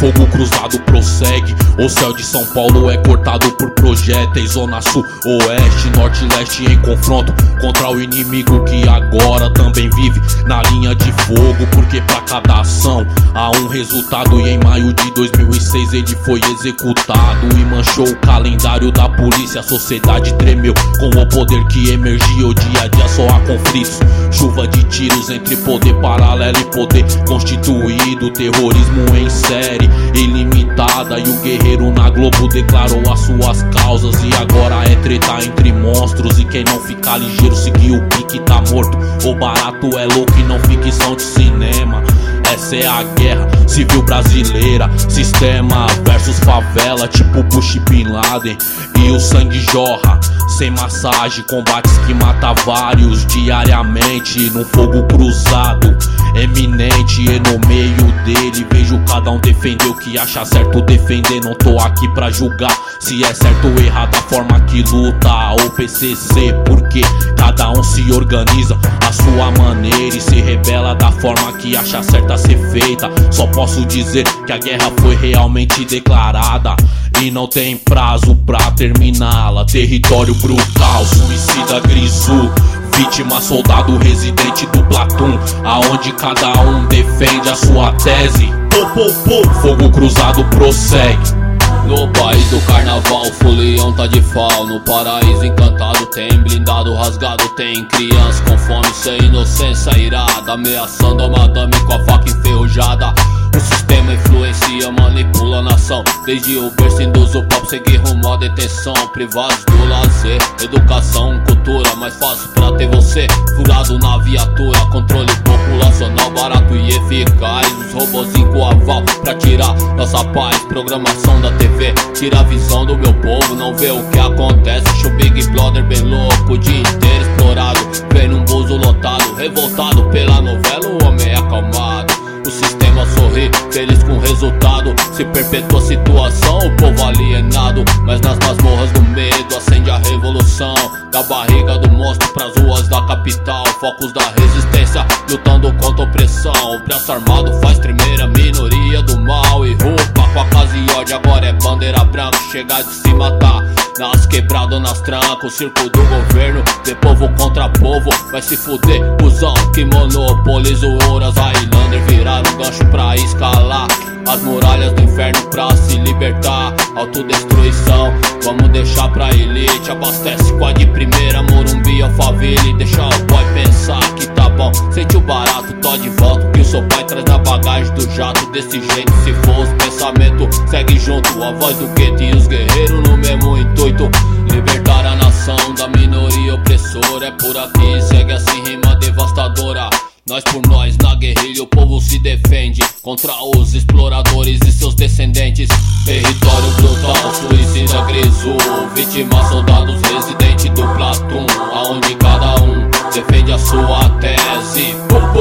fogo cruzado prossegue. O céu de São Paulo é cortado por projéteis. Zona sul, oeste, norte e leste em confronto contra o inimigo que agora também vive na linha de fogo. Porque pra cada ação há um resultado, e em maio de 2006 ele foi executado e manchou o calendário da polícia. A sociedade tremeu com o poder que emergia. O dia a dia só há conflitos, chuva de tiros entre poder paralelo e poder constituído. Terrorismo em série ilimitada, e o guerreiro na Globo declarou as suas causas. E agora é treta entre monstros, e quem não ficar ligeiro seguir o pique tá morto. O barato é louco e não ficção de cinema. Essa é a guerra civil brasileira, sistema versus favela, tipo Bush Bin Laden. E o sangue jorra sem massagem, combates que mata vários diariamente num fogo cruzado eminente. E no meio dele vejo cada um defender o que acha certo defender. Não tô aqui pra julgar se é certo ou errado a forma que luta o PCC, porque cada um se organiza à sua maneira e se rebela da forma que acha certa ser feita. Só posso dizer que a guerra foi realmente declarada e não tem prazo pra terminá-la. Território brutal, suicida grisu, vítima, soldado, residente do Platoon, aonde cada um defende a sua tese. Fogo cruzado prossegue. No país do carnaval, o folião tá de fal. No paraíso encantado tem blindado rasgado. Tem criança com fome, sem inocência irada, ameaçando a madame com a faca enferrujada. O sistema influencia, manipula a nação. Desde o berço induz o papo, seguir rumo à detenção. Privados do lazer, educação, cultura. Mais fácil pra ter você furado na viatura. Controle populacional barato e eficaz. Os robozinhos com aval pra tirar nossa paz. Programação da TV tira a visão do meu povo, não vê o que acontece. Show Big Brother bem louco, o dia inteiro explorado. Vem num buzo lotado, revoltado pela novela, o homem é acalmado. O sistema sorri, feliz com o resultado. Se perpetua a situação, o povo alienado. Mas nas masmorras do medo acende a revolução. Da barriga do monstro pras ruas da capital. Focos da resistência, lutando contra a opressão. O braço armado faz tremer a minoria do mal. E roupa com a casa e ódio, agora é bandeira branca. Chegar de se matar, nas quebradas, nas trancas. O circo do governo, de povo contra povo. Vai se fuder, cuzão, que monopoliza o Ouras Highlander. Viraram gancho pra escalar as muralhas do inferno pra se libertar. Autodestruição, vamos deixar pra elite. Abastece com a de primeira, Morumbi, Alphaville. Deixa o boy pensar que tá bom. Sente o barato, tô de volta. Que o seu pai traz na bagagem do jato. Desse jeito, se for os pensamentos, segue junto. A voz do gueto e os guerreiros no mesmo intuito. Libertar a nação da minoria opressora. É por aqui, segue assim, rima devastadora. Nós por nós, na guerrilha o povo se defende contra os exploradores e seus descendentes. Território brutal, suicida grisu, vítima, soldados, residente do Platoon, aonde cada um defende a sua tese.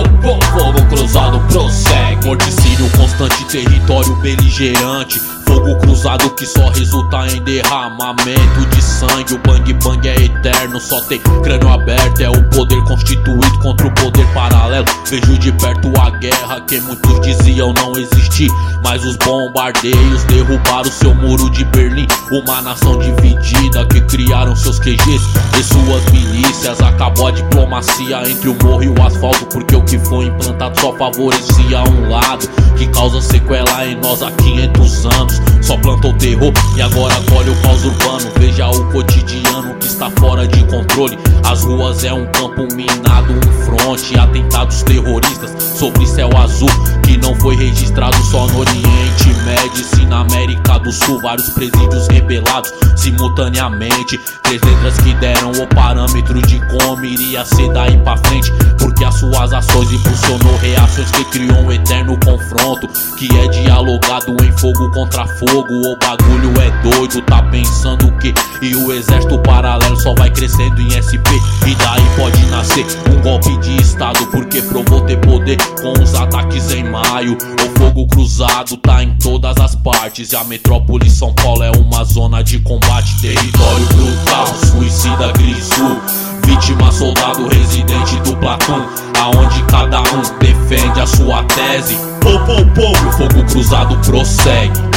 Fogo cruzado prossegue. Morticínio constante, território beligerante. Fogo cruzado que só resulta em derramamento de sangue. O bang bang é eterno, só tem crânio aberto. É o poder constituído contra o poder paralelo. Vejo de perto a guerra que muitos diziam não existir, mas os bombardeios derrubaram seu muro de Berlim. Uma nação dividida que criaram seus QGs e suas milícias. Acabou a diplomacia entre o morro e o asfalto, porque o que foi implantado só favorecia um lado, que causa sequela em nós há 500 anos. Só plantou terror e agora colhe o caos urbano. Veja o cotidiano que está fora de controle. As ruas é um campo minado, um fronte. Atentados terroristas sobre céu azul que não foi registrado só no Oriente Médio, sim na América do Sul. Vários presídios rebelados simultaneamente. 3 letras que deram o parâmetro de como iria ser daí pra frente, porque as suas ações impulsionou reações que criou um eterno confronto, que é dialogado em fogo contra fogo. O bagulho é doido, tá pensando o quê? E o exército paralelo só vai crescendo em SP, e daí pode nascer um golpe de estado, porque provou ter poder com os ataques em maio. O fogo cruzado tá em todas as partes, e a metrópole São Paulo é uma zona de combate. Território brutal, suicida grisu, vítima, soldado, residente do Platoon, aonde cada um defende a sua tese. Pou, pou, pou, e o fogo cruzado prossegue.